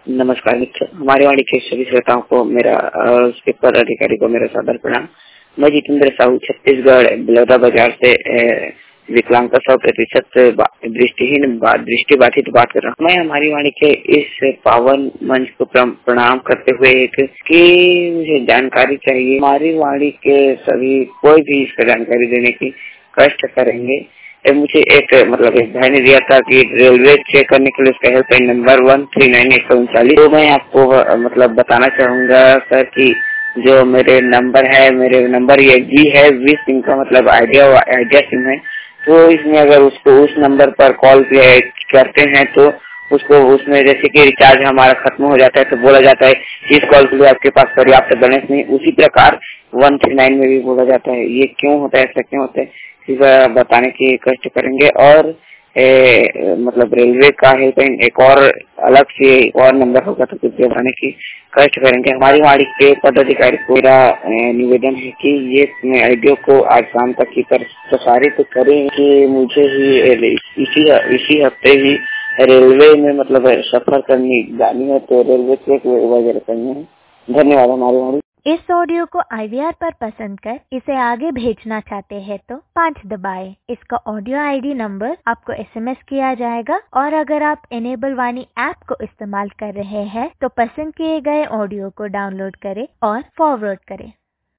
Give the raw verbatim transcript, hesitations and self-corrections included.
नमस्कार मित्र, हमारे वाणी के सभी श्रोताओं को मेरा और उसके पद अधिकारी को मेरा सादर प्रणाम। मैं जितेंद्र साहू छत्तीसगढ़ बलौदा बाजार से विकलांग का सौ प्रतिशत दृष्टिहीन दृष्टि बाधित बात कर रहा हूँ। मैं हमारी वाणी के इस पावन मंच को प्रणाम करते हुए एक की मुझे जानकारी चाहिए। हमारी वाणी के सभी कोई भी इसका जानकारी देने की कष्ट करेंगे। मुझे एक मतलब एक भाई ने दिया था कि रेलवे चेक करने के लिए उसका helpline number one three nine एक सौ उनचालीस। तो मैं आपको मतलब बताना चाहूंगा सर कि जो मेरे नंबर है, मेरे नंबर ये जी है बीस सिम का मतलब आइडिया आइडिया सिम है। तो इसमें अगर उसको उस नंबर पर कॉल करते हैं तो उसको उसमें जैसे कि रिचार्ज हमारा खत्म हो जाता है तो बोला जाता है इस कॉल के लिए आपके पास पर्याप्त बैलेंस नहीं। उसी प्रकार वन थ्री नाइन में भी बोला जाता है। ये क्यों होता है, ऐसा क्यों होता है, इस बताने की कष्ट करेंगे। और ए, मतलब रेलवे का हेल्पलाइन एक और अलग से और नंबर होगा तो कुछ बताने की कष्ट करेंगे। हमारी वाणी के पदाधिकारी को मेरा निवेदन है कि ये आइडियो को आज शाम तक की प्रसारित करें कि मुझे ही इसी इसी हफ्ते ही रेलवे में मतलब सफर करनी जानी है तो रेलवे चेक वगैरह करनी है। धन्यवाद। हमारी वाणी इस ऑडियो को आई वी आर पर पसंद कर इसे आगे भेजना चाहते हैं तो पाँच दबाएं। इसका ऑडियो आई डी नंबर आपको एस एम एस किया जाएगा। और अगर आप इनेबल वाणी ऐप को इस्तेमाल कर रहे हैं तो पसंद किए गए ऑडियो को डाउनलोड करें और फॉरवर्ड करें।